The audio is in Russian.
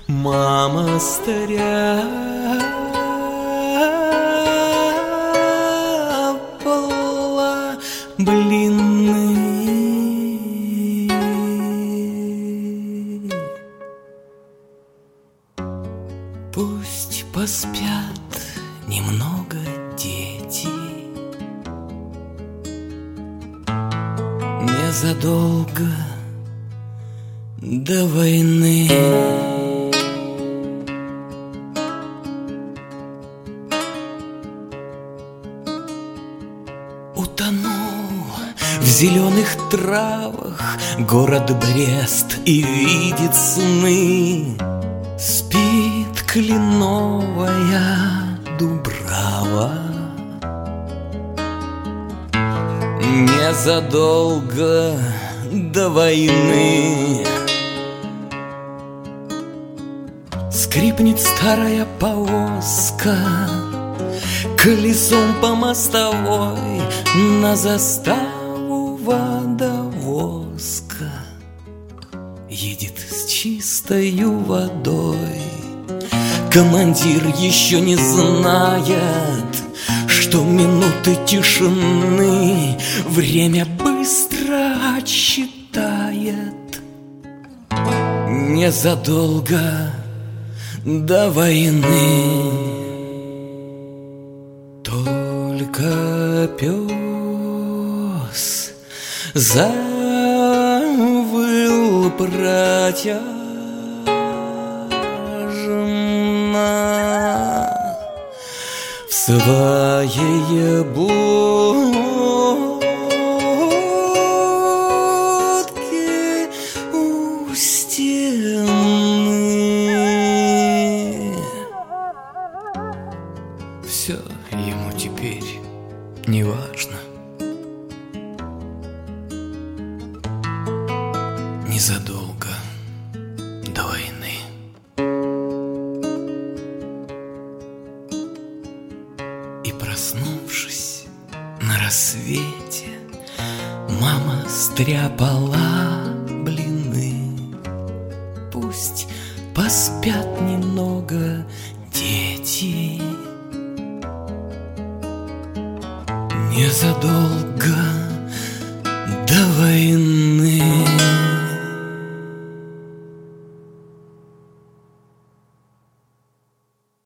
Мама стряпала блины. Пусть поспят немного дети, незадолго до войны. Утонул в зеленых травах город Брест и видит сны. Спит кленовая дубрава. Незадолго до войны скрипнет старая повозка колесом по мостовой на заставу водовозка. Едет с чистою водой. Командир еще не знает, что минуты тишины время быстро отсчитает. Незадолго до войны только пес завыл протяжно. В своей будке у стены. Все ему теперь не важно. Незадолго до войны. И проснувшись на рассвете, мама стряпала блины. Пусть поспят немного дети, незадолго до войны.